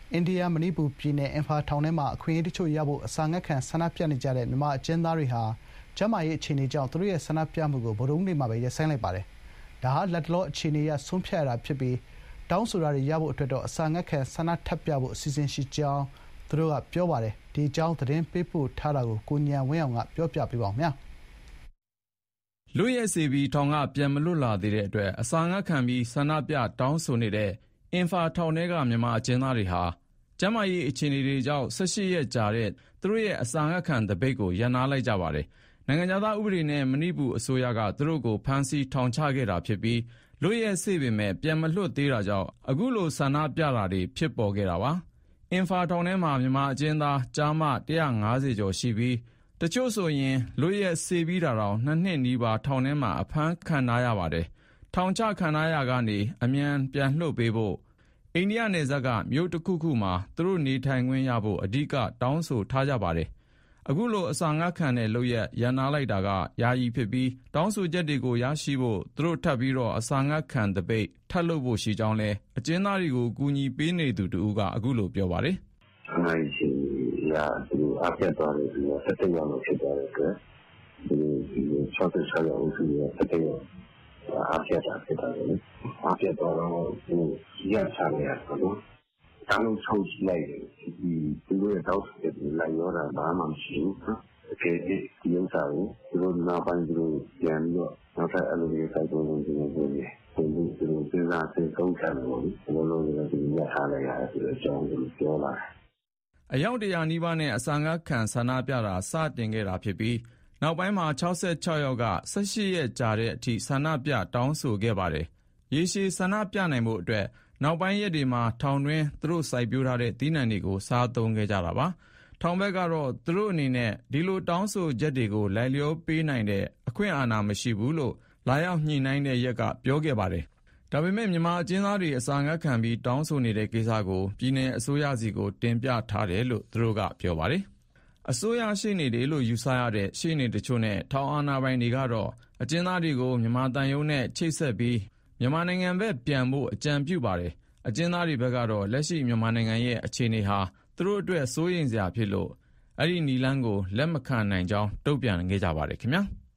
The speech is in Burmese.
အိန္ဒိယမဏိပူပြည်နယ်အင်ဖာထောင်ထဲမှာအခွင့်အရေးတချို့ရဖို့အစာငတ်ခံဆန္ဒပြနေကြတဲ့မြန်မာအကျဉ်းသားတွေဟာကျန်းမာရေးအခြေအနေကြောင့်သူတို့ရဲ့ဆန္ဒပြမှုကိုဗုဒ္ဓဟူးနေ့မှာပဲရပ်ဆိုင်းလိုက်ပါတယ်။ဒါဟာလတ်တလောအခြေအနေအရဆုံးဖြတ်ရတာဖြစ်ပြီးတောင်းဆိုတာတွေရဖို့အတွက်တော့အစာငတ်ခံဆန္ဒထပ်ပြဖို့အစီအစဉ်ရှိကြောင်းသူတို့ကပြောပါတယ်။ဒီအကြောင်းသတင်းပေးပို့ထားတာကိုကိုဉာဏ်ဝင်းအောင်ကပြောပြပေးပါမယ်။လွတ်ရက်စေပြီးထောင်ကပြန်မလွတ်လာသေးတဲ့အတွက်အစာငတ်ခံပြီးဆန္ဒပြတောင်းဆိုနေတဲ့အင်ဖာထောင်ထဲကမြန်မာအကျဉ်းသားတွေဟာကျန်းမာရေးအခြေအနေတွေကြောင့်18ရက်ကြာတဲ့သူတို့ရဲ့အစာငတ်ခံသပိတ်ကိုရပ်နားလိုက်ကြပါတယ်။နိုင်ငံသားဥပဒေနဲ့မဏိပူအစိုးရကသူတို့ကိုဖမ်းဆီးထောင်ချခဲ့တာဖြစ်ပြီးလွတ်ရက်စေပေမဲ့ပြန်မလွတ်သေးတာကြောင့်အခုလိုဆန္ဒပြတာတွေဖြစ်ပေါ်ခဲ့တာပါ။အင်ဖာထောင်ထဲမှာမြန်မာအကျဉ်းသားကျားမ150ကျော်ရှိပြီးတချို့ဆိုရင်လွတ်ရက်စေပြီးတာတောင်2နှစ်နီးပါးထောင်ထဲမှာအဖမ်းခံထားရပါတယ်။ထောင်ချခံထားရကနေအမြန်ပြန်လွှတ်ပေးဖို့အိန္ဒိယနယ်စပ်ကမြို့တစ်ခုခုမှာသူတို့နေထိုင်ခွင့်ရဖို့အဓိကတောင်းဆိုထားကြပါတယ်။အခုလိုအစာငတ်ခံတဲ့လုပ်ရက်ရန်နာလိုက်တာကယာယီဖြစ်ပြီးတောင်းဆိုချက်တွေကိုရရှိဖို့သူတို့ထပ်ပြီးတော့အစာငတ်ခံသပိတ်ထပ်လုပ်ဖို့ရှိကြောင်းလဲအကျဉ်းသားတွေကိုကူညီပေးနေသူတူကအခုလိုပြောပါတယ်။ဆန္ဒရှင်ရာသူအပြတ်သွားတယ်ပြီးတော့တက်ရောက်လို့ဖြစ်သွားတဲ့အတွက်ဒီ66ရောက်ဦးစီးရတက်ရောက်အားပြတ်တာဖြစ်တာလေအားပြတ်တော့ဒီရချနေရတော့တန်းလုံးချုပ်လိုက်တယ်ဒီသူတို့ရဲ့တောက်တဲ့လိုက်ရောတာဘာမှမရှိဘူးအကယ်၍ဒီဥစ္စာကိုသူတို့နောက်ပိုင်းသူတို့ပြန်ပြီးတော့နောက်ထပ်အလုပ်တွေစိုက်ပုံလုပ်နေတယ်ဒီလိုသူတို့စဉ်းစားစိတ်သုံးချတယ်ပေါ့ဒီလိုလိုလည်းဒီရထားလိုက်ရတယ်ဆိုတော့အကြောင်းကိုပြောလာတယ်အယောက်100နီးပါးနဲ့အစာငတ်ခံဆန္ဒပြတာစတင်ခဲ့တာဖြစ်ပြီးနောက်ပိုင်းမှာ66ယောက်က18ရက်ကြာတဲ့အထိဆန္ဒပြတောင်းဆိုခဲ့ပါတယ်။ရေရှည်ဆန္ဒပြနိုင်ဖို့အတွက်နောက်ပိုင်းရက်တွေမှာထောင်တွင်းသူတို့စိုက်ပျိုးထားတဲ့သီးနှံတွေကိုစားသုံးခဲ့ကြတာပါ။ထောင်ဘက်ကတော့သူတို့အနေနဲ့ဒီလိုတောင်းဆိုချက်တွေကိုလိုက်လျောပေးနိုင်တဲ့အခွင့်အာဏာမရှိဘူးလို့လာရောက်ညှိနှိုင်းတဲ့ရက်ကပြောခဲ့ပါတယ်။ဒါပေမဲ့မြန်မာအကျဉ်းသားတွေအစာငတ်ခံပြီးတောင်းဆိုနေတဲ့ကိစ္စကိုပြည်내အစိုးရစီကိုတင်ပြထားတယ်လို့သူတို့ကပြောပါတယ်။အစိုးရရှေ့နေတွေလို့ယူဆရတဲ့ရှေ့နေတချို့နဲ့ထောင်အာဏာပိုင်တွေကတော့အကျဉ်းသားတွေကိုမြန်မာတန်ယုံနဲ့ချိတ်ဆက်ပြီးမြန်မာနိုင်ငံဘက်ပြန်ဖို့အကြံပြုပါတယ်။အကျဉ်းသားတွေဘက်ကတော့လက်ရှိမြန်မာနိုင်ငံရဲ့အခြေအနေဟာသူတို့အတွက်စိုးရိမ်စရာဖြစ်လို့အဲ့ဒီနီလန်းကိုလက်မခံနိုင်ကြောင်းတုံ့ပြန်ခဲ့ကြပါတယ်ခင်ဗျာ။